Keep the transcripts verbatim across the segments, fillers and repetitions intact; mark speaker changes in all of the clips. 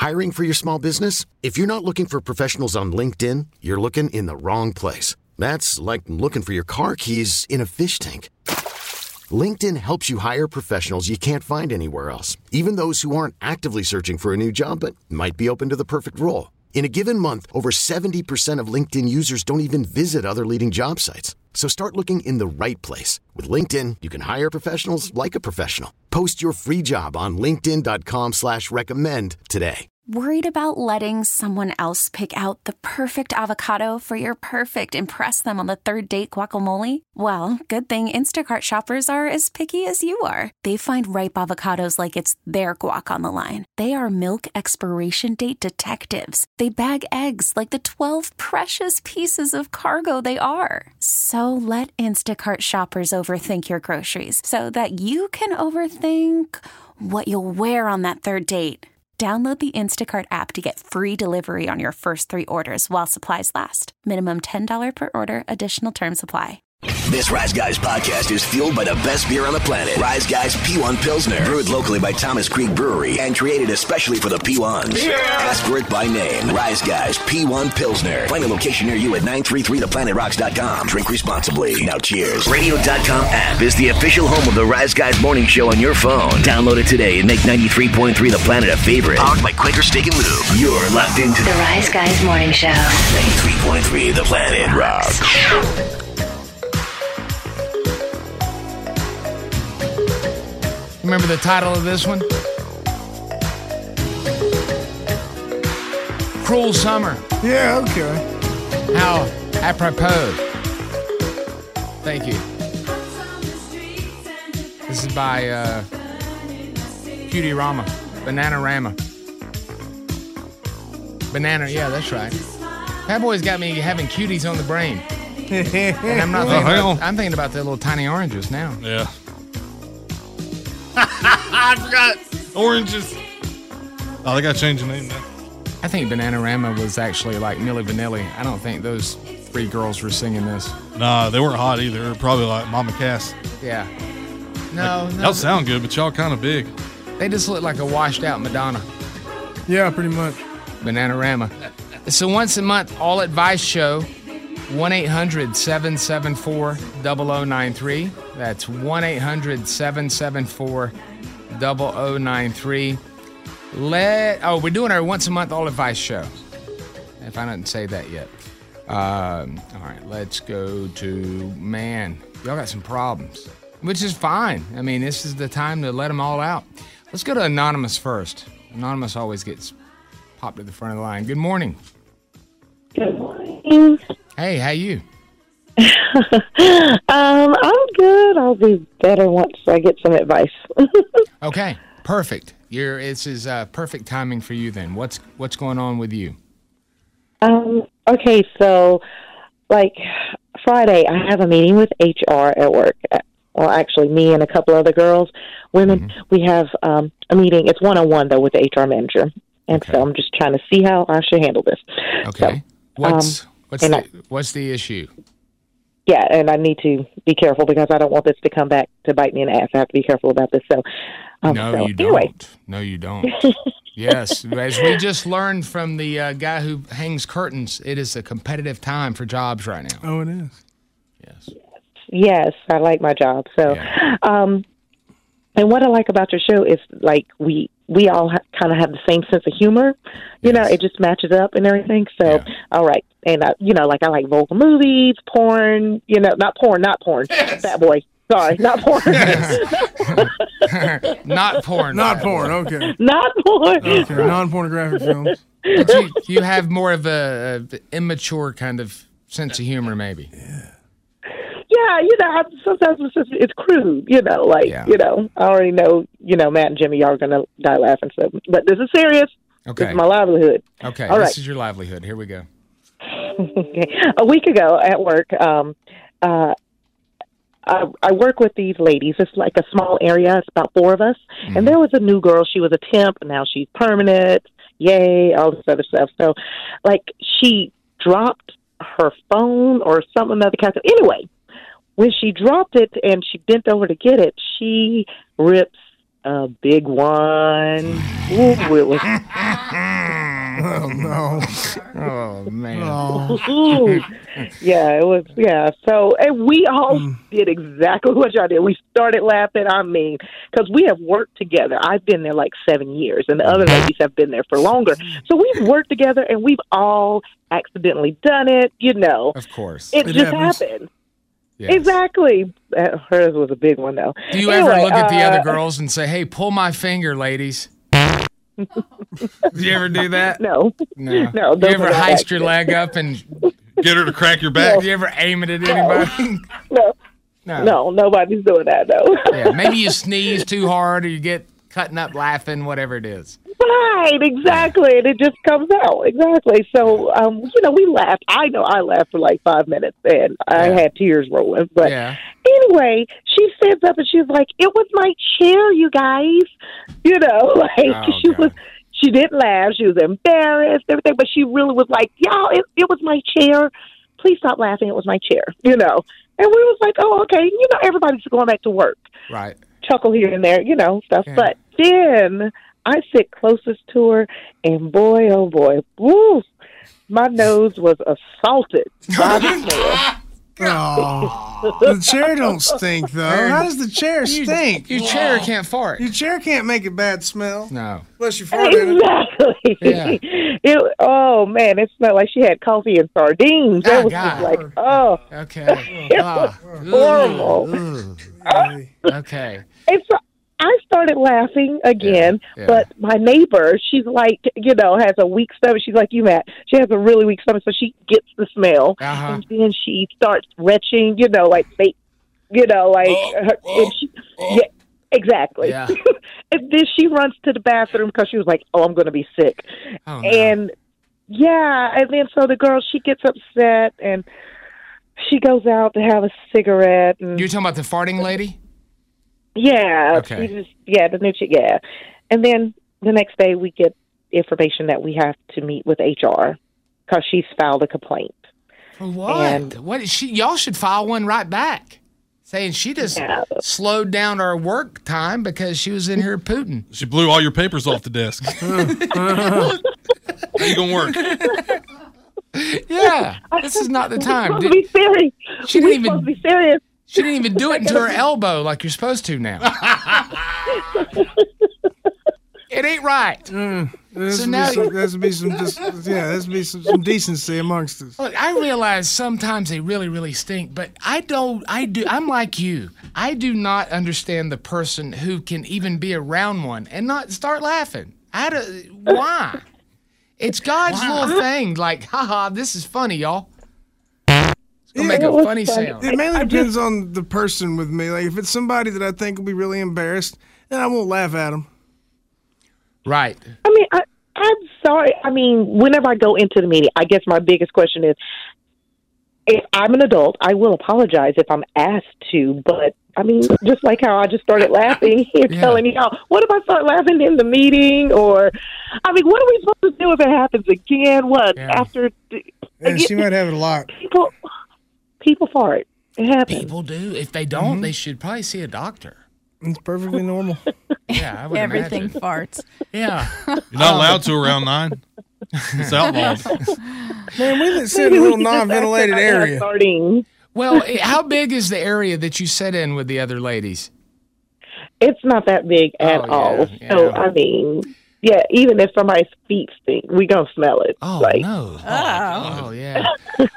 Speaker 1: Hiring for your small business? If you're not looking for professionals on LinkedIn, you're looking in the wrong place. That's like looking for your car keys in a fish tank. LinkedIn helps you hire professionals you can't find anywhere else, even those who aren't actively searching for a new job but might be open to the perfect role. In a given month, over seventy percent of LinkedIn users don't even visit other leading job sites. So start looking in the right place. With LinkedIn, you can hire professionals like a professional. Post your free job on linkedin.com slash recommend today.
Speaker 2: Worried about letting someone else pick out the perfect avocado for your perfect impress them on the third date guacamole? Well, good thing Instacart shoppers are as picky as you are. They find ripe avocados like it's their guac on the line. They are milk expiration date detectives. They bag eggs like the twelve precious pieces of cargo they are. So let Instacart shoppers overthink your groceries so that you can overthink what you'll wear on that third date. Download the Instacart app to get free delivery on your first three orders while supplies last. Minimum ten dollars per order. Additional terms apply.
Speaker 3: This Rise Guys podcast is fueled by the best beer on the planet. Rise Guys P one Pilsner. Brewed locally by Thomas Creek Brewery and created especially for the P ones. Yeah. Ask for it by name. Rise Guys P one Pilsner. Find a location near you at nine three three the planet rocks dot com. Drink responsibly. Now cheers. Radio dot com app is the official home of the Rise Guys morning show on your phone. Download it today and make ninety-three point three The Planet a favorite. Powered by Quaker Steak and Lube. You're locked into
Speaker 4: the Rise Guys morning show.
Speaker 3: ninety-three point three The Planet rocks.
Speaker 5: Remember the title of this one? Cruel Summer.
Speaker 6: Yeah, okay.
Speaker 5: How apropos. Thank you. This is by uh, Cutie Rama. Banana Rama. Banana, yeah, that's right. That boy's got me having cuties on the brain. And I'm not thinking
Speaker 7: oh,
Speaker 5: about, I'm thinking about the little tiny oranges now.
Speaker 7: Yeah. I forgot. Oranges. Oh, they got to change the name now.
Speaker 5: I think Bananarama was actually like Milli Vanilli. I don't think those three girls were singing this.
Speaker 7: Nah, they weren't hot either. They were probably like Mama Cass.
Speaker 5: Yeah. No,
Speaker 7: like,
Speaker 5: no.
Speaker 7: Y'all sound good, but y'all kind of big.
Speaker 5: They just look like a washed out Madonna.
Speaker 6: Yeah, pretty much.
Speaker 5: Bananarama. It's a once a month all advice show. one eight hundred seven seven four zero zero nine three. That's one eight hundred seven seven four zero zero nine three. Let oh, we're doing our once a month all advice show. If I didn't say that yet. Um, all right, let's go to man. Y'all got some problems, which is fine. I mean, this is the time to let them all out. Let's go to Anonymous first. Anonymous always gets popped to the front of the line. Good morning.
Speaker 8: Good morning.
Speaker 5: Hey, how you?
Speaker 8: um, I'm good. I'll be better once I get some advice.
Speaker 5: Okay, perfect. You're, this is uh, perfect timing for you then. What's what's going on with you?
Speaker 8: Um, okay, so, like, Friday, I have a meeting with H R at work. Well, actually, me and a couple other girls, women, mm-hmm. we have um, a meeting. It's one-on-one, though, with the H R manager. And okay. so I'm just trying to see how I should handle this.
Speaker 5: Okay. So, what's um, what's the, I, what's the issue?
Speaker 8: Yeah, and I need to be careful because I don't want this to come back to bite me in the ass. I have to be careful about this. So, um,
Speaker 5: no,
Speaker 8: so,
Speaker 5: you don't.
Speaker 8: Anyway.
Speaker 5: No, you don't. Yes, as we just learned from the uh, guy who hangs curtains, it is a competitive time for jobs right now.
Speaker 6: Oh, it is.
Speaker 5: Yes.
Speaker 8: Yes, I like my job. So, yeah. um, and what I like about your show is like we we all ha- kind of have the same sense of humor. You yes. know, it just matches up and everything. So, yeah. all right. And, uh, you know, like I like vulgar movies, porn, you know, not porn, not porn. Yes. Fat boy. Sorry, not porn.
Speaker 5: Not porn.
Speaker 6: Not porn, okay.
Speaker 8: Not porn.
Speaker 6: Okay, non-pornographic films.
Speaker 5: But you, you have more of a, a immature kind of sense of humor, maybe.
Speaker 6: Yeah.
Speaker 8: Yeah, you know, sometimes it's, just, it's crude, you know, like, yeah. you know, I already know, you know, Matt and Jimmy, y'all are going to die laughing. So, but this is serious.
Speaker 5: Okay.
Speaker 8: This is my livelihood.
Speaker 5: Okay,
Speaker 8: all
Speaker 5: this
Speaker 8: right.
Speaker 5: is your livelihood. Here we go.
Speaker 8: Okay. A week ago at work, um, uh, I, I work with these ladies. It's like a small area. It's about four of us. Mm-hmm. And there was a new girl. She was a temp, and now she's permanent. Yay, all this other stuff. So, like, she dropped her phone or something of the kind. Anyway, when she dropped it and she bent over to get it, she rips a big one. Ooh, it was.
Speaker 6: Oh no!
Speaker 5: Oh man!
Speaker 6: Oh.
Speaker 8: Ooh. Yeah, it was. Yeah, so and we all
Speaker 6: Mm.
Speaker 8: did exactly what y'all did. We started laughing. I mean, because we have worked together. I've been there like seven years, and the other ladies have been there for longer. So we've worked together, and we've all accidentally done it. You know,
Speaker 5: Of course.
Speaker 8: it,
Speaker 6: It
Speaker 8: just
Speaker 6: happens.
Speaker 8: happened.
Speaker 5: Yes.
Speaker 8: Exactly. Uh, hers was a big one, though.
Speaker 5: Do you
Speaker 8: Anyway,
Speaker 5: ever look at the
Speaker 8: uh,
Speaker 5: other girls and say, "Hey, pull my finger, ladies"? Do you ever do that?
Speaker 8: No.
Speaker 5: No.
Speaker 8: No,
Speaker 5: Do
Speaker 8: those
Speaker 5: you ever
Speaker 8: are not
Speaker 5: heist your
Speaker 8: accidents.
Speaker 5: leg up and
Speaker 7: Get her to crack your back.
Speaker 5: do you ever aim it at anybody?
Speaker 8: No.
Speaker 5: No.
Speaker 8: No, nobody's doing that, though.
Speaker 5: Yeah, maybe you sneeze too hard or you get cutting up laughing, whatever it is.
Speaker 8: Right, exactly. And it just comes out. Exactly. So, um, you know, we laughed. I know I laughed for like five minutes and I
Speaker 5: Yeah.
Speaker 8: had tears rolling. But
Speaker 5: Yeah.
Speaker 8: anyway, she stands up and she's like, it was my chair, you guys. You know, like
Speaker 5: Oh,
Speaker 8: she
Speaker 5: God.
Speaker 8: was, she didn't laugh. She was embarrassed, everything. But she really was like, y'all, it, it was my chair. Please stop laughing. It was my chair, you know. And we was like, oh, okay. You know, everybody's going back to work.
Speaker 5: Right.
Speaker 8: Chuckle here and there, you know, stuff.
Speaker 5: Yeah.
Speaker 8: But then I sit closest to her, and boy, oh boy, woo, my nose was assaulted by the smell.
Speaker 6: Oh, the chair don't stink though. How does the chair stink?
Speaker 5: Your chair can't fart.
Speaker 6: Your chair can't make a bad smell
Speaker 5: No.
Speaker 6: unless you fart in it.
Speaker 8: Exactly.
Speaker 5: Yeah.
Speaker 8: It, oh man, it smelled like she had coffee and sardines.
Speaker 5: Oh,
Speaker 8: That was
Speaker 5: God.
Speaker 8: just like, oh,
Speaker 5: Okay.
Speaker 8: it
Speaker 5: Ah.
Speaker 8: was horrible.
Speaker 6: Hey.
Speaker 5: Okay.
Speaker 8: And so I started laughing again,
Speaker 5: Yeah, yeah.
Speaker 8: but my neighbor, she's like, you know, has a weak stomach. She's like you, Matt. She has a really weak stomach, so she gets the smell,
Speaker 5: Uh-huh.
Speaker 8: and then she starts retching, you know, like fake, you know, like, her, and she, yeah, exactly.
Speaker 5: Yeah.
Speaker 8: And then she runs to the bathroom because she was like, "Oh, I'm going to be sick,"
Speaker 5: Oh, no.
Speaker 8: and yeah, and then so the girl, she gets upset and she goes out to have a cigarette, and
Speaker 5: You're talking about the farting lady?
Speaker 8: yeah,
Speaker 5: Okay.
Speaker 8: she just, yeah, the new chick, yeah. And then the next day we get information that we have to meet with H R because she's filed a complaint.
Speaker 5: For what?
Speaker 8: And-
Speaker 5: what is she? Y'all should file one right back, saying she just
Speaker 8: Yeah.
Speaker 5: slowed down our work time because she was in here Putin.
Speaker 7: She blew all your papers off the desk. Ain't gonna work.
Speaker 5: Yeah, this is not the
Speaker 8: We're
Speaker 5: time.
Speaker 8: supposed to
Speaker 5: Did-
Speaker 8: be serious.
Speaker 5: She
Speaker 8: We're
Speaker 5: didn't even-
Speaker 8: supposed to be serious.
Speaker 5: She didn't even do it into her elbow like you're supposed to now. It ain't right.
Speaker 6: There
Speaker 5: So
Speaker 6: has
Speaker 5: now-
Speaker 6: to be some, there has to be some, just, yeah, there has to be some, some decency amongst us.
Speaker 5: Look, I realize sometimes they really, really stink, but I don't, I do, I'm like you. I do not understand the person who can even be around one and not start laughing. I do, why? It's God's little thing, like, haha, this is funny, y'all. It's gonna make
Speaker 8: it
Speaker 5: a
Speaker 8: was
Speaker 5: funny
Speaker 8: funny.
Speaker 5: sound.
Speaker 6: It mainly depends on the person with me. Like if it's somebody that I think will be really embarrassed, then I won't laugh at them.
Speaker 5: Right.
Speaker 8: I mean, I, I'm sorry. I mean, whenever I go into the meeting, I guess my biggest question is, if I'm an adult, I will apologize if I'm asked to. But I mean, just like how I just started laughing, you're
Speaker 5: Yeah.
Speaker 8: telling y'all, what if I start laughing in the meeting? Or, I mean, what are we supposed to do if it happens again? What
Speaker 5: Yeah.
Speaker 8: after the,
Speaker 6: And she might have it a lot.
Speaker 8: people? People fart. It happens.
Speaker 5: People do. If they don't,
Speaker 6: Mm-hmm.
Speaker 5: they should probably see a doctor.
Speaker 6: It's perfectly normal.
Speaker 5: Yeah, I would
Speaker 4: Everything
Speaker 5: imagine.
Speaker 4: farts.
Speaker 5: Yeah.
Speaker 7: You're not allowed to around nine. It's outlawed.
Speaker 6: Man, we live in a little non-ventilated area.
Speaker 8: Starting.
Speaker 5: Well, eh, how big is the area that you sit in with the other ladies?
Speaker 8: It's not that big at
Speaker 5: Oh, yeah,
Speaker 8: all.
Speaker 5: yeah.
Speaker 8: So I mean, yeah, even if somebody's feet stink, we gonna smell it.
Speaker 5: Oh
Speaker 8: like,
Speaker 5: no!
Speaker 4: Oh.
Speaker 5: Oh yeah.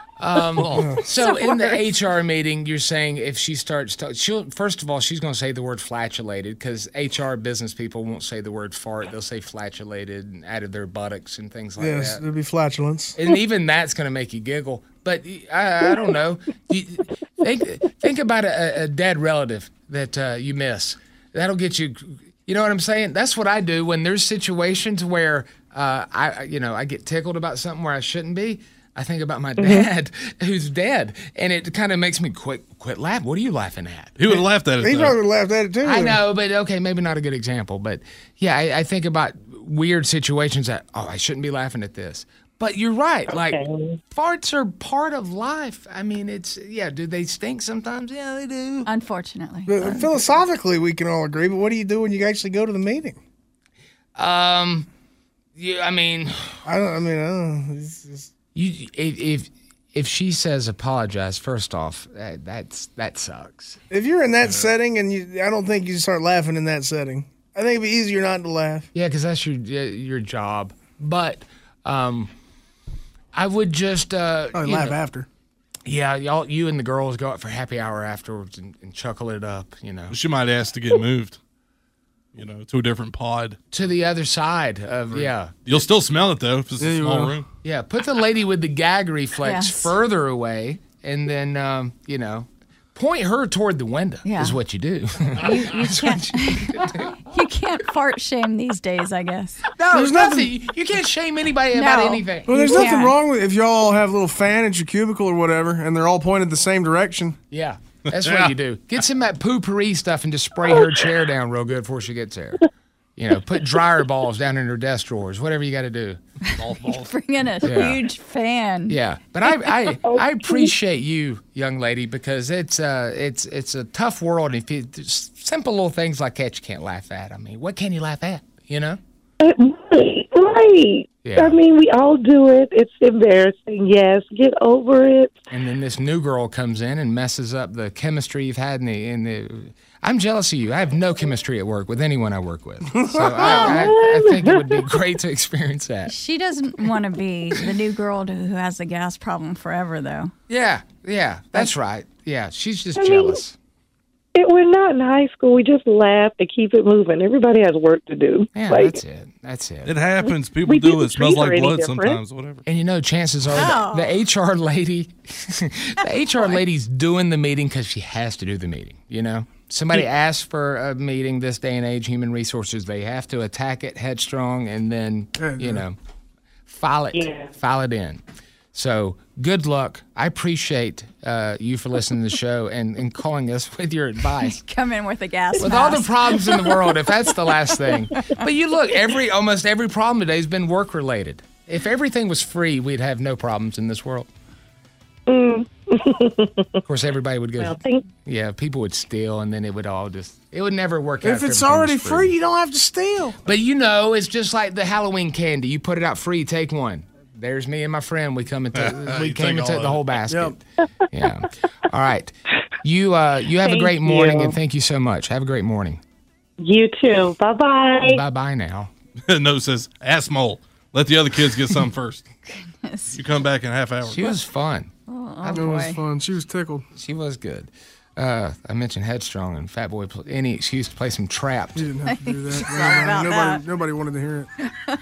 Speaker 5: Um, so in the H R meeting, you're saying if she starts, to, she'll first of all she's going to say the word flatulated because H R business people won't say the word fart; they'll say flatulated and out of their buttocks and things like
Speaker 6: Yes,
Speaker 5: that.
Speaker 6: there'll be flatulence.
Speaker 5: And even that's going to make you giggle. But I, I don't know. You, think think about a, a dead relative that uh, you miss. That'll get you. You know what I'm saying? That's what I do when there's situations where uh, I, you know, I get tickled about something where I shouldn't be. I think about my dad who's dead, and it kind of makes me quit quit laughing. What are you laughing at?
Speaker 7: He would have laughed at it.
Speaker 6: He
Speaker 7: though.
Speaker 6: probably laughed at it too.
Speaker 5: I know, but okay, maybe not a good example. But yeah, I, I think about weird situations that, oh, I shouldn't be laughing at this. But you're right. Like,
Speaker 8: Okay.
Speaker 5: farts are part of life. I mean, it's, yeah, do they stink sometimes? Yeah, they do.
Speaker 4: Unfortunately.
Speaker 6: But philosophically, we can all agree, but what do you do when you actually go to the meeting?
Speaker 5: Um, yeah, I mean,
Speaker 6: I don't, I mean, I don't know. It's just,
Speaker 5: you if, if if she says apologize, first off, that, that's that sucks.
Speaker 6: if you're in that setting and you, I don't think you start laughing in that setting. I think it'd be easier not to laugh.
Speaker 5: Yeah, because that's your your job. But um, I would just uh,
Speaker 6: Probably
Speaker 5: you
Speaker 6: laugh
Speaker 5: know,
Speaker 6: after.
Speaker 5: yeah, y'all, you and the girls go out for happy hour afterwards and, and chuckle it up. You know,
Speaker 7: She might ask to get moved, you know, to a different pod.
Speaker 5: to the other side of yeah.
Speaker 7: You'll still smell it, though, if it's
Speaker 6: Yeah,
Speaker 7: a
Speaker 6: you
Speaker 7: small
Speaker 6: will.
Speaker 7: room.
Speaker 5: Yeah, put the lady with the gag reflex
Speaker 4: Yes.
Speaker 5: further away, and then um, you know, point her toward the window.
Speaker 4: Yeah.
Speaker 5: Is what you do.
Speaker 4: You, you can't. You can't fart shame these days, I guess.
Speaker 5: no,
Speaker 6: There's
Speaker 5: nothing.
Speaker 6: nothing-
Speaker 5: You can't shame anybody about
Speaker 4: No.
Speaker 5: anything.
Speaker 6: Well, there's
Speaker 4: You
Speaker 6: nothing
Speaker 4: can't.
Speaker 6: wrong with if y'all all have a little fan at your cubicle or whatever, and they're all pointed the same direction.
Speaker 5: Yeah, that's what you do. Get some of that poopery stuff and just spray her chair down real good before she gets there. You know, put dryer balls down in her desk drawers. Whatever you got to do.
Speaker 7: Golf balls.
Speaker 4: Bring in a
Speaker 5: Yeah.
Speaker 4: huge fan.
Speaker 5: Yeah, but I, I I appreciate you, young lady, because it's uh it's it's a tough world. If you just simple little things like that, you can't laugh at. I mean, what can you laugh at? You know?
Speaker 8: Right, right.
Speaker 5: Yeah.
Speaker 8: I mean, we all do it. It's embarrassing. Yes, get over it.
Speaker 5: And then this new girl comes in and messes up the chemistry you've had in the in the. I'm jealous of you. I have no chemistry at work with anyone I work with. So I, I, I think it would be great to experience that.
Speaker 4: She doesn't want to be the new girl to- who has the gas problem forever, though.
Speaker 5: Yeah, yeah, that's right. Yeah, she's just
Speaker 8: I mean-
Speaker 5: jealous.
Speaker 8: It, we're not in high school. We just laugh to keep it moving. Everybody has work to do.
Speaker 5: Yeah,
Speaker 8: Like,
Speaker 5: that's it. That's it.
Speaker 7: It happens. People
Speaker 8: We
Speaker 7: do
Speaker 8: didn't
Speaker 7: it. It smells
Speaker 8: treat her
Speaker 7: like
Speaker 8: any
Speaker 7: blood
Speaker 8: different.
Speaker 7: sometimes, whatever.
Speaker 5: And you know, chances are
Speaker 4: Oh.
Speaker 5: the, the H R lady, the H R lady's doing the meeting because she has to do the meeting. You know, somebody asks for a meeting this day and age, human resources, they have to attack it headstrong and then,
Speaker 6: Yeah,
Speaker 5: you
Speaker 6: yeah.
Speaker 5: know, file it,
Speaker 8: Yeah.
Speaker 5: file it in. So good luck. I appreciate uh, you for listening to the show and, and calling us with your advice.
Speaker 4: Come in with a gas
Speaker 5: With all the
Speaker 4: mask.
Speaker 5: problems in the world, if that's the last thing. But you look, every almost every problem today has been work related. If everything was free, we'd have no problems in this world. Of course, everybody would go.
Speaker 8: well, thank,
Speaker 5: Yeah, people would steal, and then it would all just. It would never work out.
Speaker 6: If it's
Speaker 5: everything was
Speaker 6: already free, you don't have to steal.
Speaker 5: But you know, it's just like the Halloween candy. You put it out free, take one. There's me and my friend. We come and t- we
Speaker 7: You
Speaker 5: came
Speaker 7: take
Speaker 5: and took
Speaker 7: all
Speaker 5: the
Speaker 7: of
Speaker 5: whole
Speaker 7: it.
Speaker 5: basket. Yeah. All right. You uh you have a
Speaker 8: Thank
Speaker 5: great morning,
Speaker 8: you.
Speaker 5: and thank you so much. Have a great morning.
Speaker 8: you too. Bye bye.
Speaker 5: Bye bye now.
Speaker 7: No, it says, ass mole. Let the other kids get some first.
Speaker 4: Goodness.
Speaker 7: You come back in a half hour.
Speaker 5: She was fun.
Speaker 4: Oh,
Speaker 6: It was
Speaker 4: boy.
Speaker 6: fun. She was tickled.
Speaker 5: She was good. Uh, I mentioned Headstrong and Fat Boy. Pl- any excuse to play some Trapped.
Speaker 6: You didn't have to do that.
Speaker 4: Sorry about
Speaker 6: nobody,
Speaker 4: that.
Speaker 6: nobody wanted to hear it.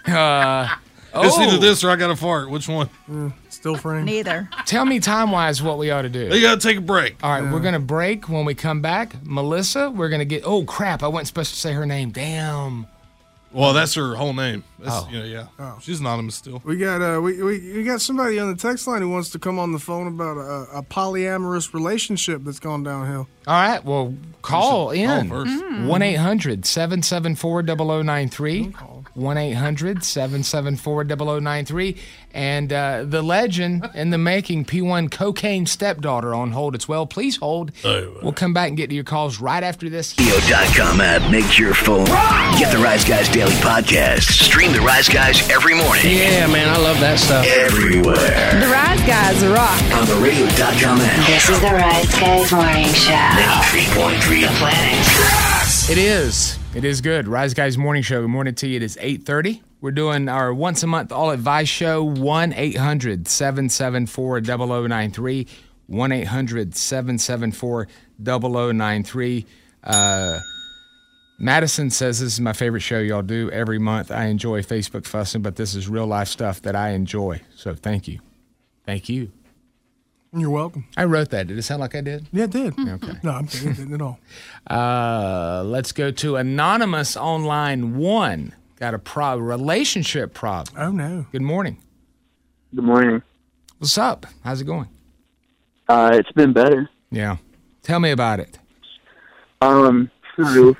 Speaker 5: Uh,
Speaker 7: It's either
Speaker 5: oh,
Speaker 7: this or I got to fart. Which one?
Speaker 6: Still framed.
Speaker 4: Neither.
Speaker 5: tell me time wise what we ought to do.
Speaker 7: You got to take a break.
Speaker 5: All right, we're gonna break. When we come back, Melissa, we're gonna get. Oh crap! I wasn't supposed to say her name. Damn.
Speaker 7: Well, that's her whole name. That's,
Speaker 5: Oh.
Speaker 7: yeah, yeah.
Speaker 6: Oh.
Speaker 7: She's anonymous still.
Speaker 6: We got uh, we, we we got somebody on the text line who wants to come on the phone about a, a polyamorous relationship that's gone downhill.
Speaker 5: All right. Well, call in.
Speaker 7: Call first.
Speaker 5: one eight hundred seven seven four zero zero nine three. one eight hundred seven seven four zero zero nine three. And uh, the legend in the making, P one cocaine stepdaughter on hold as well. Please hold. We'll come back and get to your calls right after this.
Speaker 3: radio dot com app makes your phone. Get the Rise Guys Daily Podcast. Stream the Rise Guys every morning.
Speaker 9: Yeah, man, I love that stuff.
Speaker 3: Everywhere.
Speaker 10: The Rise Guys rock.
Speaker 3: On the radio dot com app.
Speaker 11: This is the Rise Guys Morning Show.
Speaker 3: ninety-three point three The Planet.
Speaker 5: It is. It is good. Rise Guys Morning Show. Good morning to you. It is eight thirty. We're doing our once a month all advice show. one eight hundred seven seven four zero zero nine three. one eight hundred seven seven four zero zero nine three. Uh, Madison says this is my favorite show y'all do every month. I enjoy Facebook fussing, but this is real life stuff that I enjoy. So thank you. Thank you.
Speaker 6: You're welcome.
Speaker 5: I wrote that. Did it sound like I did?
Speaker 6: Yeah, it did.
Speaker 5: Okay.
Speaker 6: No, I'm kidding. It didn't at all.
Speaker 5: Uh, let's go to Anonymous on line one. Got a prob relationship problem.
Speaker 6: Oh, no.
Speaker 5: Good morning.
Speaker 9: Good morning.
Speaker 5: What's up? How's it going?
Speaker 9: Uh, it's been better.
Speaker 5: Yeah. Tell me about it.
Speaker 9: Um, so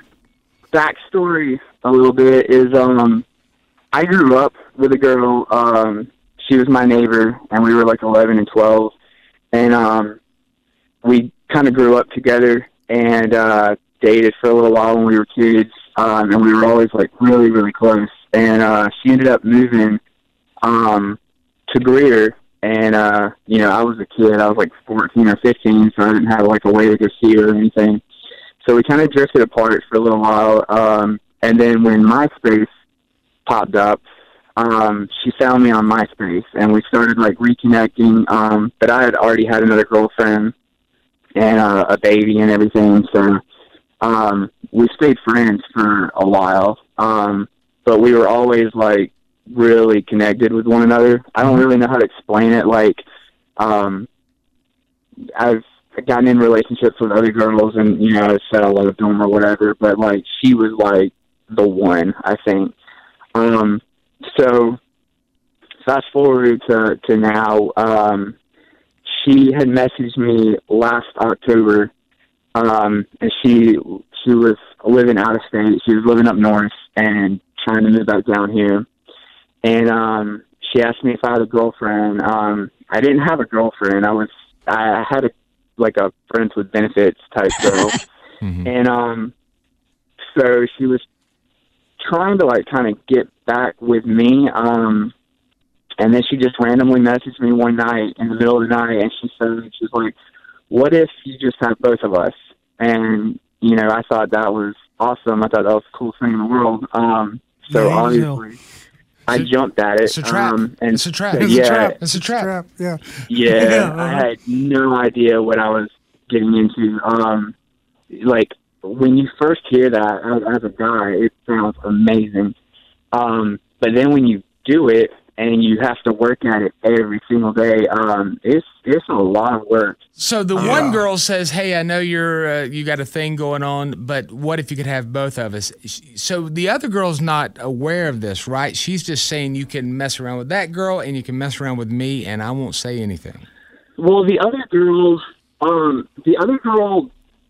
Speaker 9: backstory a little bit is um, I grew up with a girl. Um, she was my neighbor, and we were like eleven and twelve, and um, we kind of grew up together and uh, dated for a little while when we were kids, um, and we were always like really, really close. And uh, she ended up moving um, to Greer, and uh, you know, I was a kid. I was like fourteen or fifteen, so I didn't have like a way to go see her or anything. So we kind of drifted apart for a little while, um, and then when MySpace popped up, um, she found me on MySpace, and we started like reconnecting. Um, but I had already had another girlfriend and uh, a baby and everything, so um, we stayed friends for a while. Um, but we were always like really connected with one another. I don't really know how to explain it. Like, um, I've gotten in relationships with other girls, and you know, I said I loved them or whatever. But like, she was like the one, I think. Um, so fast forward to, to now, um, she had messaged me last October, um, and she, she was living out of state. She was living up north and trying to move back down here. And, um, she asked me if I had a girlfriend. Um, I didn't have a girlfriend. I was, I had a, like a friends with benefits type girl. mm-hmm. And, um, so she was trying to like kind of get back with me, um, and then she just randomly messaged me one night in the middle of the night, and she said, she's like, "What if you just have both of us?" And you know, I thought that was awesome. I thought that was the coolest thing in the world. Um, so yeah, obviously, I jumped at it.
Speaker 5: It's a trap.
Speaker 9: Um, and
Speaker 5: it's a trap.
Speaker 9: It's
Speaker 5: yeah,
Speaker 9: a trap.
Speaker 5: It's a trap.
Speaker 6: Yeah.
Speaker 9: Yeah,
Speaker 6: yeah
Speaker 9: I had no idea what I was getting into. Um, like. When you first hear that as, as a guy, it sounds amazing. Um, but then when you do it and you have to work at it every single day, um, it's it's a lot of work.
Speaker 5: So the
Speaker 9: uh,
Speaker 5: one girl says, "Hey, I know you're uh, you got a thing going on, but what if you could have both of us?" So the other girl's not aware of this, right? She's just saying you can mess around with that girl and you can mess around with me, and I won't say anything.
Speaker 9: Well, the other girl, um, the other girl.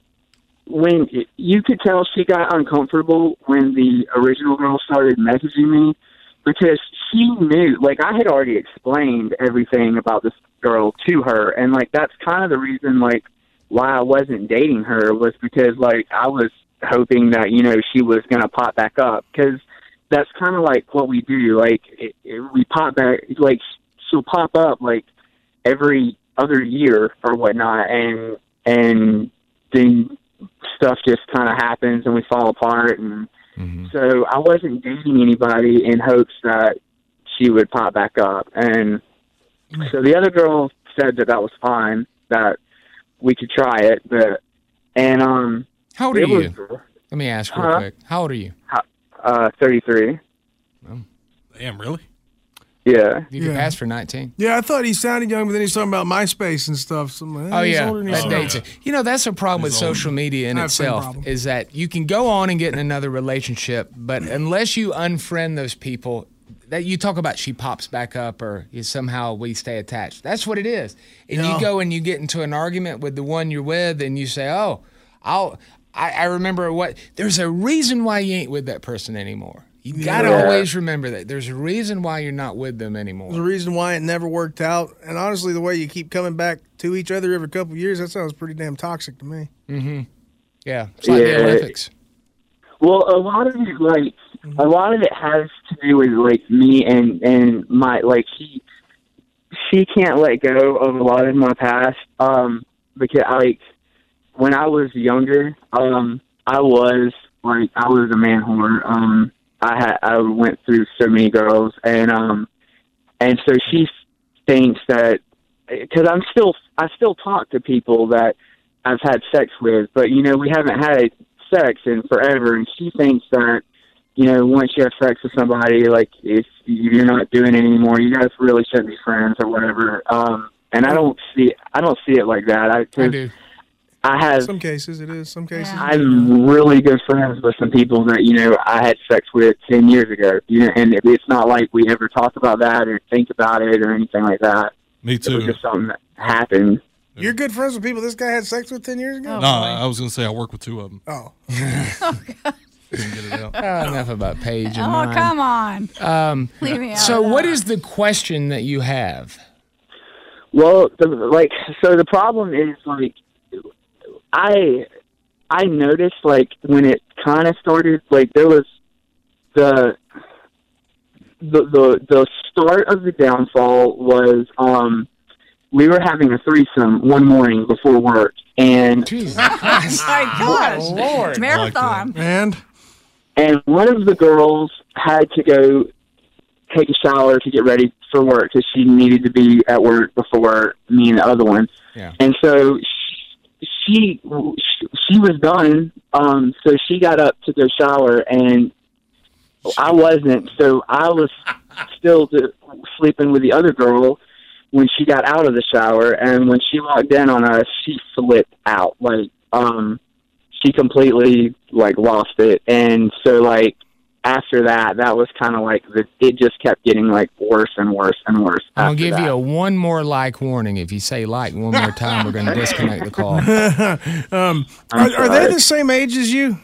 Speaker 9: When it, you could tell she got uncomfortable when the original girl started messaging me, because she knew, like, I had already explained everything about this girl to her, and like that's kind of the reason like why I wasn't dating her, was because like I was hoping that, you know, she was gonna pop back up, because that's kind of like what we do. Like it, it, we pop back, like she'll pop up like every other year or whatnot, and and then stuff just kind of happens and we fall apart. And mm-hmm. so I wasn't dating anybody in hopes that she would pop back up. And so the other girl said that that was fine, that we could try it. But, and, um,
Speaker 5: how old are you? Was, Let me ask real uh, quick. How old are you?
Speaker 9: Uh, thirty-three.
Speaker 7: Oh. Damn, really?
Speaker 9: Yeah.
Speaker 5: You could
Speaker 6: yeah.
Speaker 5: pass for nineteen.
Speaker 6: Yeah, I thought he sounded young, but then he's talking about MySpace and stuff. So like, hey,
Speaker 5: oh, yeah.
Speaker 6: That
Speaker 5: dates it. You know, that's a problem he's with old. social media in itself, is that you can go on and get in another relationship, but unless you unfriend those people, that you talk about she pops back up or you, somehow we stay attached. That's what it is. And yeah. you go and you get into an argument with the one you're with and you say, oh, I'll, I, I remember what, there's a reason why you ain't with that person anymore. You got to yeah. always remember that. There's a reason why you're not with them anymore.
Speaker 6: There's a reason why it never worked out. And honestly, the way you keep coming back to each other every couple of years, that sounds pretty damn toxic to me.
Speaker 5: Mm-hmm. Yeah. It's like
Speaker 9: yeah.
Speaker 5: the Olympics.
Speaker 9: Well, a lot of it, like, mm-hmm. a lot of it has to do with, like, me and, and my, like, she, she can't let go of a lot of my past. Um, because, like, when I was younger, um, I was, like, I was a man whore. Um, I had I went through so many girls, and um, and so she thinks that, because I'm still I still talk to people that I've had sex with, but you know we haven't had sex in forever, and she thinks that, you know, once you have sex with somebody, like if you're not doing it anymore, you guys really shouldn't be friends or whatever. Um, and I don't see I don't see it like that. I,
Speaker 5: I do.
Speaker 9: I have
Speaker 6: some cases it is. Some cases
Speaker 9: yeah. I'm really good friends with some people that, you know, I had sex with ten years ago. You know, and it's not like we ever talk about that or think about it or anything like that.
Speaker 7: Me too.
Speaker 9: It was just something that happened.
Speaker 6: You're good friends with people this guy had sex with ten years ago?
Speaker 7: No, I was going to say I work with two of them.
Speaker 6: Oh.
Speaker 4: Oh, God.
Speaker 5: Oh, enough about Paige and
Speaker 4: Oh,
Speaker 5: mine.
Speaker 4: come on.
Speaker 5: Um,
Speaker 4: Leave me out
Speaker 5: so
Speaker 4: of
Speaker 5: what
Speaker 4: that.
Speaker 5: is the question that you have?
Speaker 9: Well, the, like, so the problem is, like, I I noticed, like, when it kind of started, like, there was the, the the the start of the downfall was um we were having a threesome one morning before work, and
Speaker 5: Jesus
Speaker 4: Oh, my gosh.
Speaker 5: Oh, Lord.
Speaker 4: Marathon.
Speaker 6: And
Speaker 9: and one of the girls had to go take a shower to get ready for work because she needed to be at work before me and the other one.
Speaker 5: Yeah.
Speaker 9: And so she, she she was done. Um, so she got up to go shower, and I wasn't. So I was still to, sleeping with the other girl when she got out of the shower. And when she walked in on us, she flipped out. Like, um, she completely like lost it. And so like after that, that was kind of like the, it just kept getting like worse and worse and worse.
Speaker 5: I'm going
Speaker 9: after
Speaker 5: to give
Speaker 9: that.
Speaker 5: you a one more like warning. If you say like one more time, we're going to disconnect the call.
Speaker 6: um,
Speaker 9: I'm
Speaker 6: are, are they
Speaker 9: sorry.
Speaker 6: the same age as you?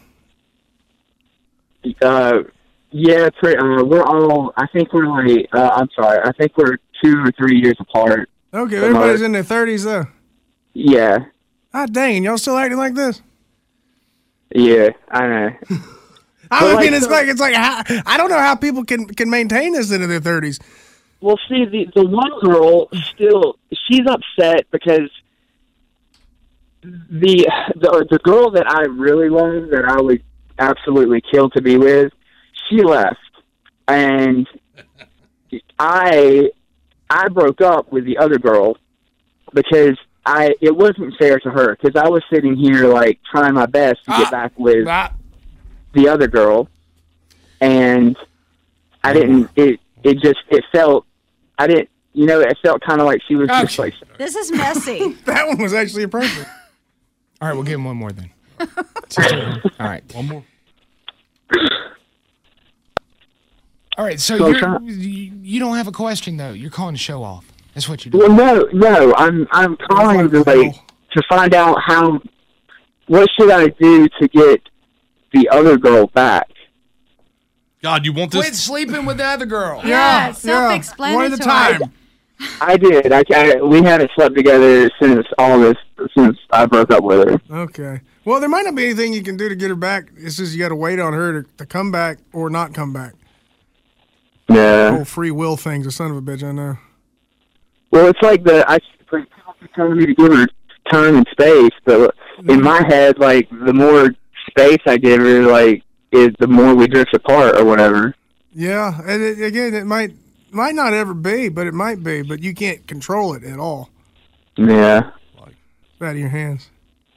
Speaker 9: Uh, yeah, pre- uh, we're all. I think we're like. Uh, I'm sorry. I think we're two or three years apart.
Speaker 6: Okay,
Speaker 9: From
Speaker 6: everybody's
Speaker 9: our-
Speaker 6: in their thirties though.
Speaker 9: Yeah,
Speaker 6: Ah, dang, and y'all still acting like this?
Speaker 9: yeah. I know.
Speaker 6: I
Speaker 9: But,
Speaker 6: mean,
Speaker 9: like,
Speaker 6: it's
Speaker 9: so-
Speaker 6: like it's like how, I don't know how people can can maintain this into their thirties.
Speaker 9: Well, see, the the one girl still. She's upset because the the the girl that I really love, that I would absolutely kill to be with, she left, and I I broke up with the other girl because I it wasn't fair to her because I was sitting here like trying my best to get
Speaker 5: Ah.
Speaker 9: back with
Speaker 5: Ah,
Speaker 9: the other girl, and I didn't. It it just it felt I didn't. You know, it felt kind of like she was just
Speaker 5: Okay.
Speaker 9: like.
Speaker 4: This is messy.
Speaker 6: That one was actually perfect.
Speaker 5: all right, we'll give him one more then. All right.
Speaker 7: One more.
Speaker 5: All right, so
Speaker 9: So
Speaker 5: you're,
Speaker 9: try-
Speaker 5: you you don't have a question, though. You're calling to show off. That's what you're
Speaker 9: Well,
Speaker 5: doing.
Speaker 9: no, no. I'm I'm calling to like to find out how. What should I do to get the other girl back?
Speaker 7: God, you want
Speaker 5: Quit
Speaker 7: this?
Speaker 5: sleeping with the other girl.
Speaker 4: Yeah, self-explanatory.
Speaker 6: One at a time.
Speaker 9: I did. I, I we haven't slept together since all this since I broke up with her.
Speaker 6: Okay. Well, there might not be anything you can do to get her back. It's just you got to wait on her to, to come back or not come back.
Speaker 9: Yeah.
Speaker 6: Whole free will thing's a son of a bitch, I know.
Speaker 9: Well, it's like the I people keep telling me to give her time and space, but in my head, like the more space I give her, like is the more we drift apart or whatever.
Speaker 6: Yeah, and it, again, it might might not ever be, but it might be. But you can't control it at all.
Speaker 9: Yeah.
Speaker 6: It's out of your hands.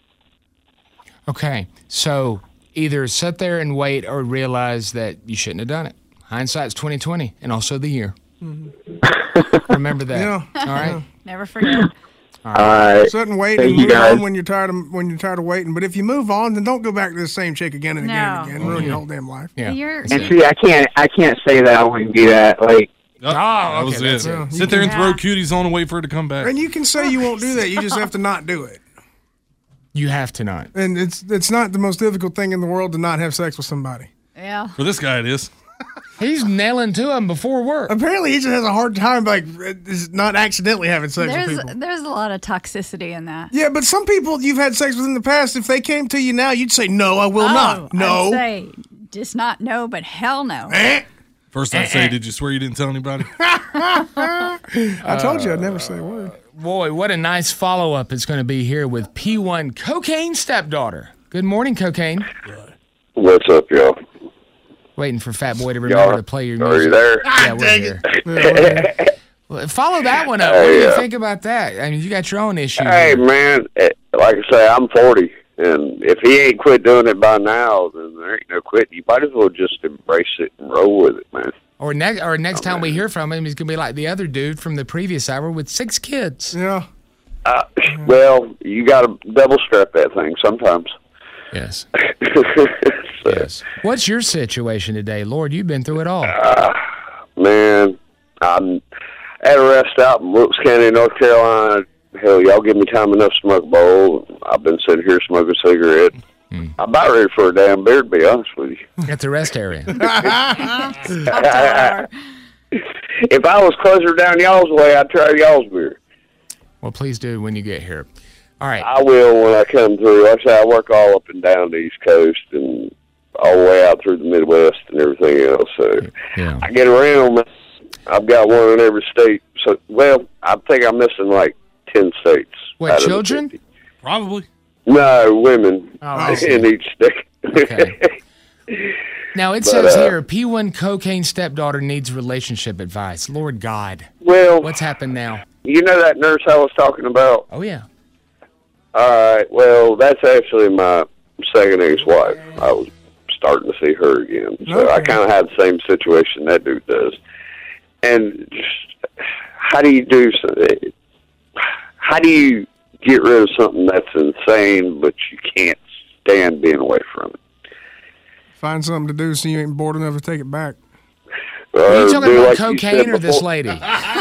Speaker 5: Okay, so either sit there and wait or realize that you shouldn't have done it. Hindsight's twenty twenty, and also the year. Remember that.
Speaker 6: Yeah.
Speaker 5: All right.
Speaker 4: Never forget.
Speaker 9: All right.
Speaker 6: Sit and wait
Speaker 9: Thank
Speaker 6: and
Speaker 9: you,
Speaker 6: move
Speaker 9: guys.
Speaker 6: on when you're tired of when you're tired of waiting. But if you move on, then don't go back to the same chick again and again and
Speaker 4: No.
Speaker 6: again. Ruin your whole damn life.
Speaker 5: Yeah.
Speaker 4: You're-
Speaker 5: that's
Speaker 9: And
Speaker 5: it.
Speaker 9: see, I can't I can't say that I wouldn't do that. Like.
Speaker 7: Oh, that was
Speaker 5: okay, that's
Speaker 7: it.
Speaker 5: it.
Speaker 6: Yeah, you
Speaker 7: Sit there and
Speaker 4: can-
Speaker 7: throw cuties on and wait for her to come back.
Speaker 6: And you can say you won't do that. You just have to not do it.
Speaker 5: You have to not.
Speaker 6: And it's it's not the most difficult thing in the world to not have sex with somebody.
Speaker 4: Yeah.
Speaker 7: For this guy, it is.
Speaker 5: He's nailing to him before work.
Speaker 6: Apparently, he just has a hard time like is not accidentally having sex
Speaker 4: There's
Speaker 6: with people.
Speaker 4: there's a lot of toxicity in that.
Speaker 6: Yeah, but some people you've had sex with in the past, if they came to you now, you'd say, no, I will
Speaker 4: Oh,
Speaker 6: not. No.
Speaker 4: I'd say just not no, but hell no.
Speaker 6: Eh.
Speaker 7: First, I'd say, did you swear you didn't tell anybody?
Speaker 6: I told you I'd never say a word.
Speaker 5: Boy, what a nice follow up it's going to be here with P one Cocaine Stepdaughter. Good morning, Cocaine.
Speaker 12: What's up, y'all?
Speaker 5: Waiting for Fat Boy to remember
Speaker 12: Y'all,
Speaker 5: to play your
Speaker 12: are
Speaker 5: music.
Speaker 12: you there?
Speaker 5: Yeah, we're here. Well, follow that one up. What do you think about that? I mean, you got your own issue.
Speaker 12: Hey, man, eh, like I say, I'm forty, and if he ain't quit doing it by now, then there ain't no quitting. You might as well just embrace it and roll with it, man.
Speaker 5: Or next, or next time we hear from him, he's gonna be like the other dude from the previous hour with six kids.
Speaker 6: Yeah.
Speaker 12: Uh, well, you got to double strap that thing sometimes.
Speaker 5: Yes.
Speaker 12: So,
Speaker 5: Yes. What's your situation today, Lord? You've been through it all.
Speaker 12: uh, man, I'm at a rest out in Wilkes County, North Carolina. Hell, y'all give me time enough to smoke a bowl. I've been sitting here smoking a cigarette.
Speaker 5: Mm.
Speaker 12: I'm about ready for a damn beer, to be honest with you.
Speaker 5: At the rest area.
Speaker 12: If I was closer down y'all's way, I'd try y'all's beer.
Speaker 5: Well, please do when you get here. All right.
Speaker 12: I will when I come through. Like I say, I work all up and down the East Coast and all the way out through the Midwest and everything else. So
Speaker 5: yeah.
Speaker 12: I get around. I've got one in every state. So, well, I think I'm missing like ten states.
Speaker 5: What, children?
Speaker 7: Probably.
Speaker 12: No, women
Speaker 5: Oh,
Speaker 12: in each state.
Speaker 5: Okay. Now, it
Speaker 12: But,
Speaker 5: says
Speaker 12: uh,
Speaker 5: here, P one cocaine stepdaughter needs relationship advice. Lord God.
Speaker 12: Well,
Speaker 5: What's happened now?
Speaker 12: You know that nurse I was talking about?
Speaker 5: Oh, yeah.
Speaker 12: All right. Well, that's actually my second ex-wife. I was starting to see her again. So
Speaker 6: Okay.
Speaker 12: I kind of had the same situation that dude does. And just, how do you do something? How do you get rid of something that's insane, but you can't stand being away from it?
Speaker 6: Find something to do so you ain't bored enough to take it back.
Speaker 12: Or
Speaker 5: Are you talking
Speaker 12: do
Speaker 5: about
Speaker 12: like you
Speaker 5: cocaine
Speaker 12: said
Speaker 5: or this
Speaker 12: before.
Speaker 5: lady?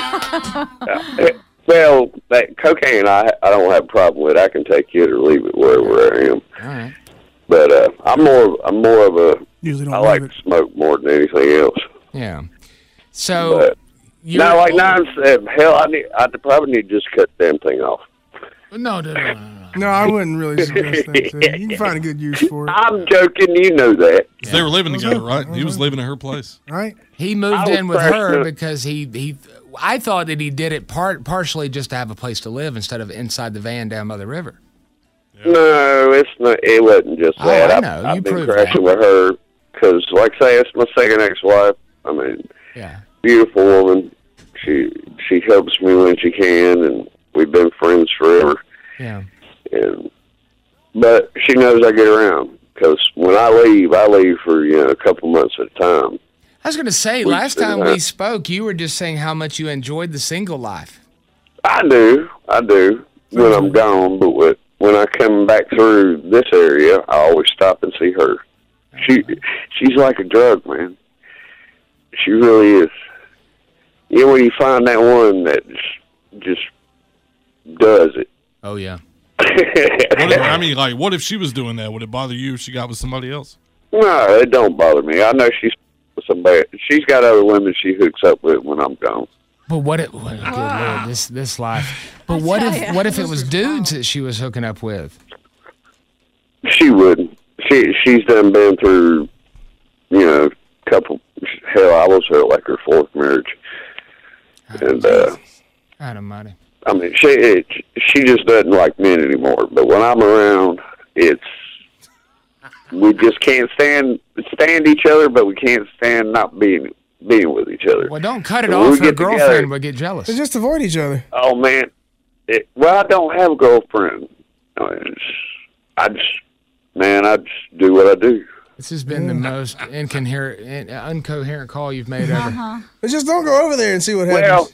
Speaker 12: Well, that cocaine, I I don't have a problem with. I can take it or leave it wherever I am.
Speaker 5: All right.
Speaker 12: But uh, I'm more I'm more of a
Speaker 6: Usually don't
Speaker 12: I
Speaker 6: leave
Speaker 12: like to smoke more than anything else.
Speaker 5: Yeah. So,
Speaker 12: But
Speaker 5: you're,
Speaker 12: now, like nine said, hell, I need I probably need to just cut the damn thing off.
Speaker 5: No, no, no, no, no.
Speaker 6: No, I wouldn't really suggest that. Too. You can find a good use for it.
Speaker 12: I'm joking, you know that.
Speaker 7: Yeah. They were living together, right? He was living at her place.
Speaker 6: Right.
Speaker 5: He moved
Speaker 12: I was
Speaker 5: in with
Speaker 12: crashing
Speaker 5: her
Speaker 12: up.
Speaker 5: because he, he I thought that he did it part partially just to have a place to live instead of inside the van down by the river.
Speaker 12: No, it's not. It wasn't just
Speaker 5: Oh,
Speaker 12: that.
Speaker 5: I
Speaker 12: I've-
Speaker 5: know.
Speaker 12: I've,
Speaker 5: You
Speaker 12: been
Speaker 5: proved
Speaker 12: crashing
Speaker 5: that.
Speaker 12: with her because, like I say, it's my second ex-wife. I mean,
Speaker 5: Yeah.
Speaker 12: beautiful woman. She she helps me when she can, and we've been friends forever.
Speaker 5: Yeah.
Speaker 12: And but she knows I get around because when I leave, I leave for you know a couple months at a time.
Speaker 5: I was going to say,
Speaker 12: We
Speaker 5: last
Speaker 12: spend
Speaker 5: time
Speaker 12: that.
Speaker 5: we spoke, you were just saying how much you enjoyed the single life.
Speaker 12: I do, I do when I'm gone, but with, when I come back through this area, I always stop and see her. She she's like a drug, man. She really is. You know when you find that one that just, just does it.
Speaker 5: Oh, yeah.
Speaker 7: What if, I mean, like, what if she was doing that? Would it bother you if she got with somebody else?
Speaker 12: No, it don't bother me. I know she's with somebody. She's got other women she hooks up with when I'm gone.
Speaker 5: But what if, what, good Lord, this, this life. But what
Speaker 4: tell
Speaker 5: if,
Speaker 4: ya.
Speaker 5: what if it was dudes that she was hooking up with?
Speaker 12: She wouldn't. She she's done been through, you know, a couple. Hell, I was her like her fourth marriage, and uh,
Speaker 5: God almighty.
Speaker 12: I mean, she it, she just doesn't like men anymore. But when I'm around, it's we just can't stand stand each other, but we can't stand not being being with each other.
Speaker 5: Well, don't cut it
Speaker 12: So when
Speaker 5: off.
Speaker 12: we
Speaker 5: Her
Speaker 12: get together-
Speaker 5: girlfriend would get jealous.
Speaker 6: They just avoid each other.
Speaker 12: Oh man, it, well I don't have a girlfriend. I, mean, it's, I just man, I just do what I do.
Speaker 5: This has been the most incoherent, in- uncoherent call you've made ever.
Speaker 4: Uh-huh.
Speaker 6: But just don't go over there and see what happens.
Speaker 12: Well,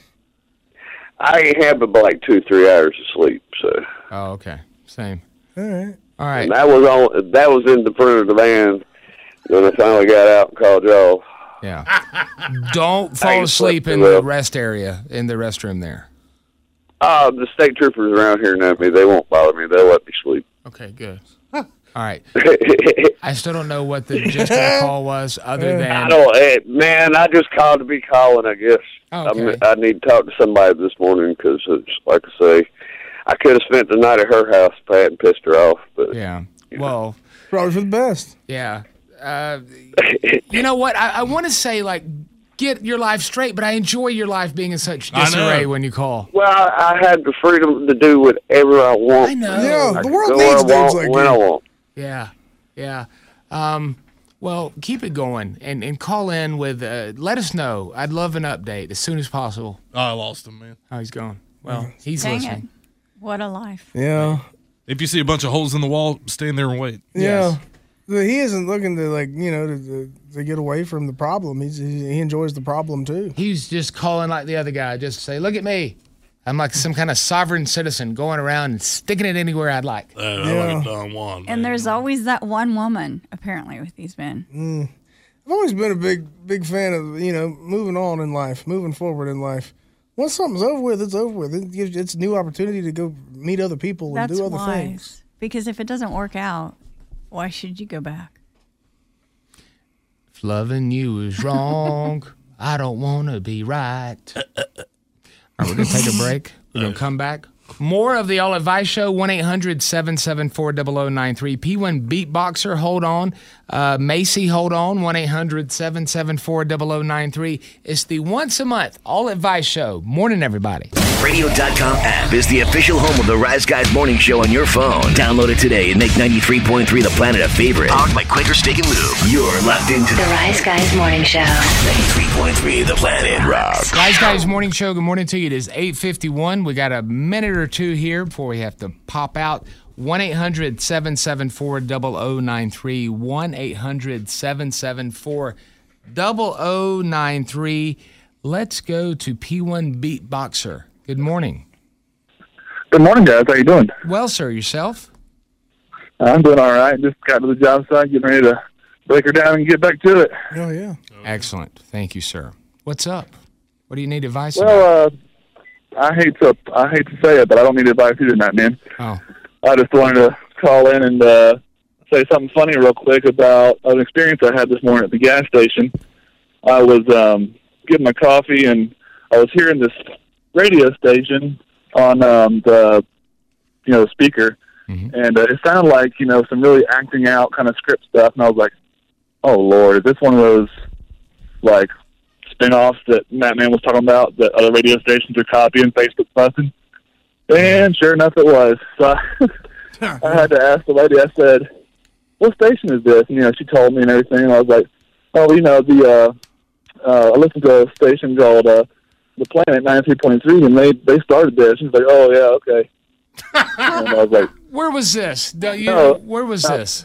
Speaker 12: I ain't had but like two three hours of sleep, so.
Speaker 5: Oh, okay. Same.
Speaker 6: All right.
Speaker 5: All right.
Speaker 12: And that was on. That was in the front of the van when I finally got out and called y'all.
Speaker 5: Yeah. Don't
Speaker 12: I
Speaker 5: fall
Speaker 12: can
Speaker 5: asleep
Speaker 12: sleep
Speaker 5: in
Speaker 12: well.
Speaker 5: the rest area, in the restroom there.
Speaker 12: Uh, the state troopers around here know me. They won't bother me. They'll let me sleep.
Speaker 5: Okay, good. All right. I still don't know what the gist of the call was other than...
Speaker 12: I don't, eh, man. I just called to be calling. I guess
Speaker 5: Okay.
Speaker 12: I'm, I need to talk to somebody this morning because, like I say, I could have spent the night at her house if I hadn't pissed her off. But
Speaker 5: Yeah. Well,
Speaker 6: Probably for the best.
Speaker 5: yeah. Uh, you know what? I, I want to say, like, get your life straight, but I enjoy your life being in such
Speaker 7: I know.
Speaker 5: disarray when you call.
Speaker 12: well, I, I had the freedom to do whatever I want.
Speaker 5: I know.
Speaker 6: Yeah,
Speaker 12: I
Speaker 6: the
Speaker 12: can
Speaker 6: world
Speaker 12: go
Speaker 6: needs
Speaker 12: where I
Speaker 6: dudes
Speaker 12: want,
Speaker 6: like
Speaker 12: when
Speaker 6: you.
Speaker 12: I want.
Speaker 5: Yeah, yeah. Um, well, keep it going and, and call in with, uh, let us know. I'd love an update as soon as possible.
Speaker 7: Oh, I lost him, man.
Speaker 5: How he's going. Well, he's
Speaker 4: Dang
Speaker 5: listening.
Speaker 4: it. What a life.
Speaker 6: Yeah.
Speaker 7: If you see a bunch of holes in the wall, stand there and wait.
Speaker 6: Yeah. But he isn't looking to, like, you know, to, to, to get away from the problem. He's, he, he enjoys the problem, too.
Speaker 5: He's just calling like the other guy, just to say, look at me. I'm like some kind of sovereign citizen going around and sticking it anywhere I'd like.
Speaker 7: Uh, I
Speaker 6: Yeah.
Speaker 7: like a Don Juan.
Speaker 4: And there's always that one woman, apparently, with these men.
Speaker 6: Mm. I've always been a big, big fan of, you know, moving on in life, moving forward in life. Once something's over with, it's over with. It gives, it's a new opportunity to go meet other people and
Speaker 4: That's
Speaker 6: do other
Speaker 4: wise.
Speaker 6: things.
Speaker 4: Because if it doesn't work out, Why should you go back?
Speaker 5: If loving you is wrong, I don't want to be right. All right, we're going to take a break. We're going to come back. More of the All Advice Show, one eight hundred seven seven four zero zero nine three. P one Beatboxer, hold on. Uh, Macy, hold on, one eight hundred seven seven four zero zero nine three. It's the once a month All Advice Show. Morning, everybody.
Speaker 3: Radio dot com app is the official home of the Rise Guys Morning Show on your phone. Download it today and make ninety-three point three The Planet a favorite. Powered by Quaker Steak and Lube. You're locked into
Speaker 11: The Rise Guys Morning Show.
Speaker 3: ninety-three point three The Planet Rock.
Speaker 5: Rise Guys Morning Show, good morning to you. It is eight fifty-one. We got a minute or two here before we have to pop out. one eight hundred seven seven four zero zero nine three. one eight hundred seven seven four zero zero nine three. Let's go to P one Beatboxer. Good morning.
Speaker 13: Good morning, guys. How you doing?
Speaker 5: Well, sir, yourself?
Speaker 13: I'm doing all right. Just got to the job site, getting ready to break her down and get back to it.
Speaker 6: Oh, yeah.
Speaker 5: Excellent. Thank you, sir. What's up? What do you need advice about?
Speaker 13: Well, uh, I hate to I hate to say it, but I don't need advice either, tonight, man.
Speaker 5: Oh.
Speaker 13: I just wanted to call in and uh, say something funny real quick about an experience I had this morning at the gas station. I was um, getting my coffee, and I was hearing this radio station on um, the you know the speaker, mm-hmm. and uh, it sounded like you know some really acting out kind of script stuff, and I was like, "Oh Lord, is this one of those like spin-offs that Matt Man was talking about that other radio stations are copying, Facebook busting?" And sure enough, it was. So I, I had to ask the lady. I said, "What station is this?" And you know, she told me and everything. And I was like, "Oh, you know, the uh, uh, I listened to a station called uh, The Planet ninety-three point three, and they they started there." She's like, "Oh yeah, okay." And I was like,
Speaker 5: "Where was this? Do you,
Speaker 13: no,
Speaker 5: where was
Speaker 13: uh,
Speaker 5: this?"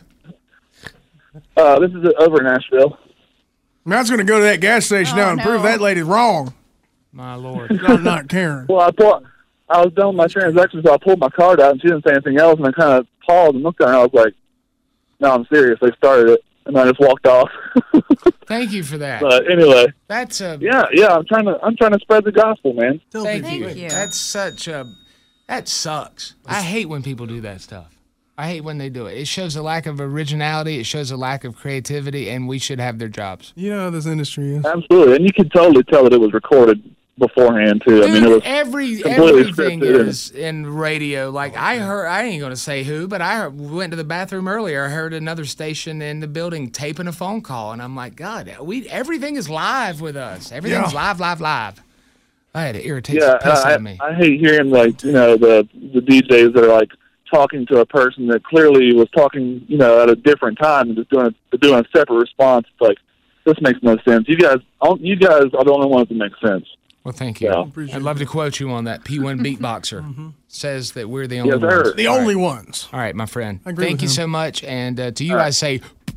Speaker 13: Uh, this is over in Nashville.
Speaker 6: I mean, I was going to go to that gas station
Speaker 4: Oh,
Speaker 6: now and
Speaker 4: no.
Speaker 6: prove that lady's wrong.
Speaker 5: My Lord.
Speaker 6: I'm not caring.
Speaker 13: Well, I pulled, I was done with my transaction, so I pulled my card out, and she didn't say anything else, and I kind of paused and looked at her, and I was like, "No, I'm serious. They started it," and I just walked off.
Speaker 5: Thank you for that.
Speaker 13: But anyway,
Speaker 5: That's a
Speaker 13: yeah, yeah, I'm trying to, I'm trying to spread the gospel, man.
Speaker 5: thank,
Speaker 4: Thank
Speaker 5: you.
Speaker 4: you.
Speaker 5: That's such a that sucks. I hate when people do that stuff. I hate when they do it. It shows a lack of originality. It shows a lack of creativity, and we should have their jobs.
Speaker 6: You know how this industry is.
Speaker 13: Absolutely, and you could totally tell that it was recorded beforehand too. I
Speaker 5: Dude,
Speaker 13: mean, it was
Speaker 5: every
Speaker 13: completely
Speaker 5: everything
Speaker 13: scripted.
Speaker 5: is in radio. Like I heard, I ain't gonna say who, but I heard, went to the bathroom earlier. I heard another station in the building taping a phone call, and I'm like, God, we everything is live with us. Everything's
Speaker 6: Yeah.
Speaker 5: live, live, live. I had to irritate
Speaker 13: Yeah,
Speaker 5: the piss out
Speaker 13: I,
Speaker 5: of me.
Speaker 13: I hate hearing like you know the the D Js that are like talking to a person that clearly was talking you know at a different time and just doing a, doing a separate response. It's like this makes no sense. You guys, you guys are the only ones that make sense.
Speaker 5: Well, thank you.
Speaker 13: Yeah.
Speaker 5: I'd love to quote you on that. P one Beatboxer says that we're the only
Speaker 13: Yes, sir.
Speaker 5: ones.
Speaker 6: The
Speaker 5: All
Speaker 6: only
Speaker 5: right.
Speaker 6: ones.
Speaker 5: All right, my friend.
Speaker 6: I agree
Speaker 5: Thank
Speaker 6: with
Speaker 5: you
Speaker 6: him.
Speaker 5: so much. And uh, to you,
Speaker 13: All right.
Speaker 5: I say,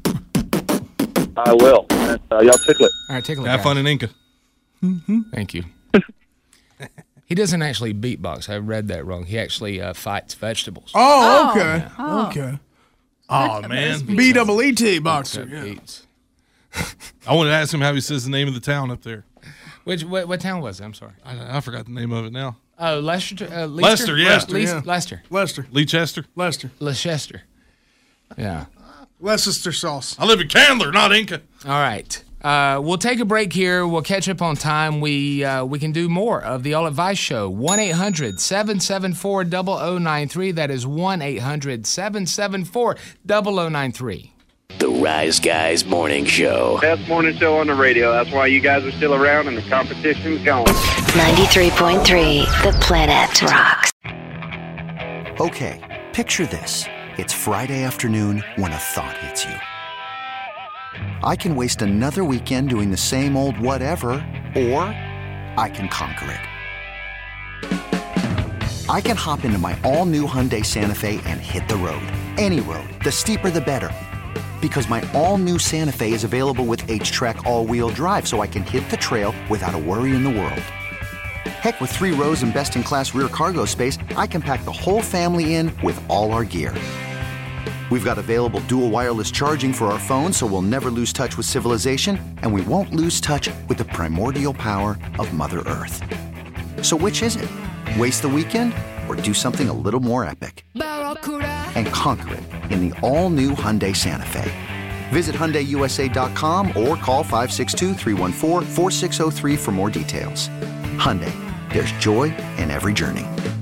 Speaker 13: I will. And, uh, y'all tickle it.
Speaker 5: all right, take a look.
Speaker 7: Have
Speaker 5: guys.
Speaker 7: fun in Inca.
Speaker 5: Thank you. He doesn't actually beatbox. I read that wrong. He actually uh, fights vegetables.
Speaker 6: Oh, okay.
Speaker 4: Oh.
Speaker 6: Okay.
Speaker 7: Oh, man.
Speaker 6: B double E T boxer.
Speaker 5: Except
Speaker 6: Yeah.
Speaker 5: beats.
Speaker 7: I wanted to ask him how he says the name of the town up there.
Speaker 5: Which what, what town was it? I'm sorry.
Speaker 7: I, I forgot the name of it now.
Speaker 5: Oh, Leicester. Uh, Leicester,
Speaker 7: Leicester, yeah.
Speaker 5: Leicester,
Speaker 6: Leicester, yeah.
Speaker 5: Leicester.
Speaker 6: Lester.
Speaker 7: Leicester.
Speaker 6: Lester.
Speaker 5: Leicester. Yeah.
Speaker 6: Leicester sauce.
Speaker 7: I live in Candler, not Inca.
Speaker 5: All right. Uh, we'll take a break here. We'll catch up on time. We uh, we can do more of the All Advice Show. one eight hundred seven seven four zero zero nine three. That is one eight hundred seven seven four zero zero nine three.
Speaker 3: The Rise Guys Morning Show.
Speaker 14: Best morning show on the radio. That's why you guys are still around and the competition's gone.
Speaker 11: ninety-three point three The Planet Rocks.
Speaker 15: Okay, picture this. It's Friday afternoon when a thought hits you. I can waste another weekend doing the same old whatever, or I can conquer it. I can hop into my all-new Hyundai Santa Fe and hit the road. Any road. The steeper, the better. Because my all-new Santa Fe is available with H-Track all-wheel drive, so I can hit the trail without a worry in the world. Heck, with three rows and best-in-class rear cargo space, I can pack the whole family in with all our gear. We've got available dual wireless charging for our phones, so we'll never lose touch with civilization, and we won't lose touch with the primordial power of Mother Earth. So which is it? Waste the weekend or do something a little more epic? and conquer it in the all-new Hyundai Santa Fe. Visit Hyundai U S A dot com or call five six two, three one four, four six zero three for more details. Hyundai, there's joy in every journey.